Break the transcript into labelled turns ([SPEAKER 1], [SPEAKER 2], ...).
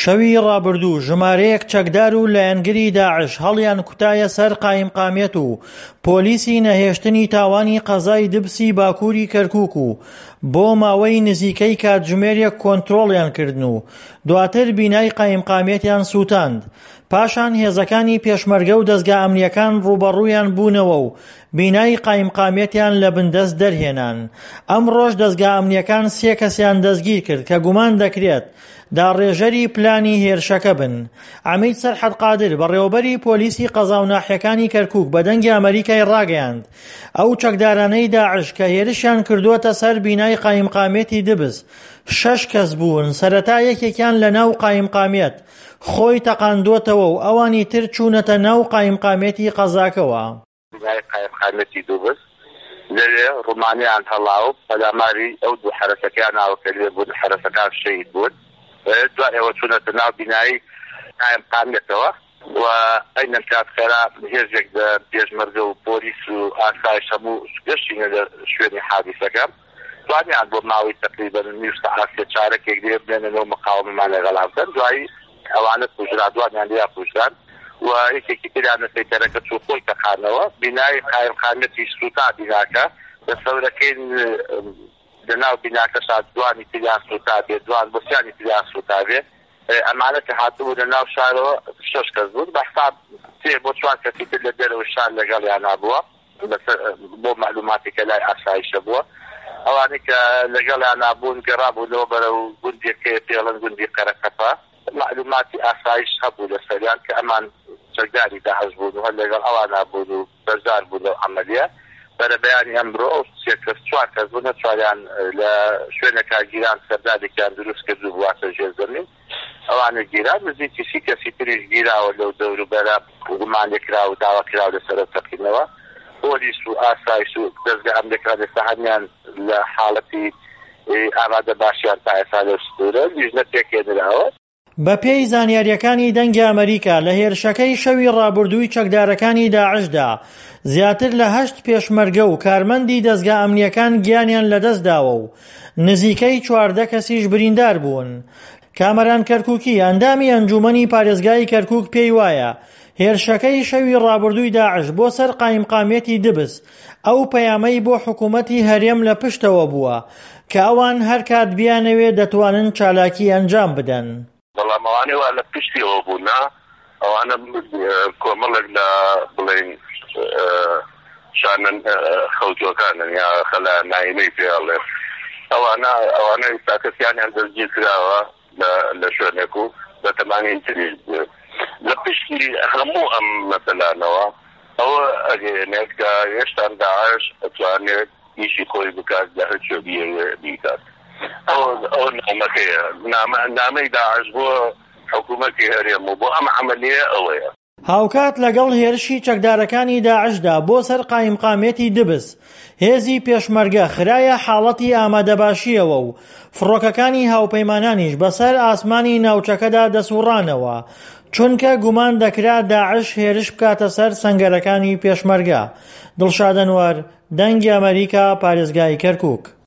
[SPEAKER 1] شەوی ڕابردوو ژمارەیەک چەکدار و لایەنگری داعش هەڵیان کوتایە سەر قایمقامیەت و پۆلیسی نەهێشتنی تاوانی قەزای دبسی باکووری کەرکووک و بۆ ماوەی نزیکەی کاتژمێرێک کۆنتڕۆڵیان کردن و دواتر بینای قایمقامیەتیان سووتاند. پاشان هێزەکانی پێشمەرگە و دەستگا ئەمنیەکان ڕوبەڕوویان بوونەوە و بینای قایمقامیەتیان لە بندەست دەرهێنان. ئەمڕۆژ دەستگا ئەمنیەکان 3 کەسیان دەستگیر کرد کە گومان دەکرێت داڕێژەری پلانی هێرشەکە بن. عەمید سەرحەد قادر بەڕێوەبەری پۆلیسی قەزا و ناحیەکانی کەرکووک بە دەنگی ئەمریکای ڕاگەیاند ئەو چەکدارانەی داعش کە هێرشیان کردووەتە سەر بینای قایمقامیەتی دبس 6 کەس بوون. سەرەتا یەکێکیان لە ناو قایمقامیەت خۆی تەقاندووەتەوە و ئەوانی تر چوونەتە ناو قایمقامیەتی قەزاکەوە.
[SPEAKER 2] بینای قایمقامیەتی دبس لەوێ ڕومانیان هەڵاو پەلاماری ئەو دوو حرەسەکەیان ناوەکە لێ بوون، حرەسەکان شەهید بوون. دوای ئەوە چوونەتە ناو بینایی قایمقامیەتەوە و ئەینەن کات خێرا هێزێک پێشمەرگە و پۆلیس و ئاسایش هەموو گەشتینە لە شوێنی حادیسەکە. دوانیان بۆ ماوەی تقریبەن نیو سەعات چارەکێک لێ بنێنەوە مقاومەمان لەگەڵا بکەن. دوایی ئەوانە کوژرا، دوانیان لێیا کوژران و یەکێکی تریان سەیتەرەکە چوو خۆی تەقانەوە. بینایی قایمقامیەتی سوتا بیناکە لە سەورەکەی لەناو بیناکەشا دوانی تریان سوتا بێ، دوان بۆسیانی تریان سوتا بێ. ئەمانە کە هاتبوو لە ناو شارەوە 6 کەس بوون، بەحساب 3 بۆ 4 کەسی تر لە دەرەوە شار لەگەڵیان نابووە بۆ معلوماتی کە لای ئاسایشە بووە. ئەوانەی کە لەگەڵیان نابوون گەڕابوونەوە بەرەو گوندێکە پێڵەن گوندی قەرەقەپە. معلوماتی ئاسایش هەبوو لەسەریان کە ئەمان چەکداری داعش بوون و هەر لەگەڵ ئەوان نابوون و بەرزار بوون لەو عەمەلیە. بەرە بەیانی ئەمڕۆ 3 کەس 4 کەس بوونە، 4یان لە شوێنێکا گیران سەردادێکیان دروست کردو بواتە ژێر زەمین. ئەوانە گیران نزیکی 30 کەسی تریش گیراوە لەو دەوروبەرە گومانێکرا و داواکراوە لەسەر تەقینەوە. پۆلیس و ئاسایش و دەستگا ئەمنیەکان ئێستا هەمیان لە حاڵەتی ئامادە باشیان تا ئێستا لەو سوورە لیژنە پێکهێنراوە.
[SPEAKER 1] بە پێی زانیاریەکانی دەنگی ئەمریکا لە هێرشەکەی شەوی ڕابردووی چەکدارەکانی داعشدا زیاتر لە 8 پێشمەرگە و کارمەندی دەستگا ئەمنیەکان گیانیان لەدەستداوە و نزیکەی 14 کەسیش بریندار بوون. کامەران کەرکووکی ئەندامی ئەنجومەنی پارێزگای کەرکووک پێی وایە هێرشەکەی شەوی ڕابردووی داعش بۆ سەر قایمقامیەتی دبس ئەو پەیامەی بۆ حکوومەتی هەرێم لە پشتەوە بووە کە ئەوان هەر کات بیانەوێ دەتوانن چالاکی ئەنجام بدەن.
[SPEAKER 2] بەڵام ئەوانەی وا لە پشتیەوە بوونا، ئەوانە کۆمەڵێک لە بڵێن شانن خەوتوەکانن یا خەلا نایمەی پێڵێ. ئەوانە ئێستاکەسیانیان دەستگیر کراوە لە شوێنێک و بە تەمانی تری لە پشتی هەموو ئەم مەسەلانەوە ئەوە ئەگەێنێت کە هێشتان داعش ئەتوانێت ئیشی خۆی بکات لە هەر شوێ بیکات. ئەو نامەکەیە، نامەی داعش بۆ حکوومەتی هەرێم و بۆ ئەم عەمەلیە ئەوەیە.
[SPEAKER 1] هاوکات لەگەڵ هێرشی چەکدارەکانی داعشدا بۆ سەر قایمقامیەتی دبس هێزی پێشمەرگە خرایە حاڵەتی ئامادەباشیەوە و فڕۆکەکانی هاوپەیمانانیش بەسەر ئاسمانی ناوچەکەدا دەسوڕانەوە چونکە گومان دەکرا داعش هێرش بکاتە سەر سەنگەرەکانی پێشمەرگە. دڵشاد ئەنوەر، دەنگی ئەمریکا، پارێزگای کەرکووک.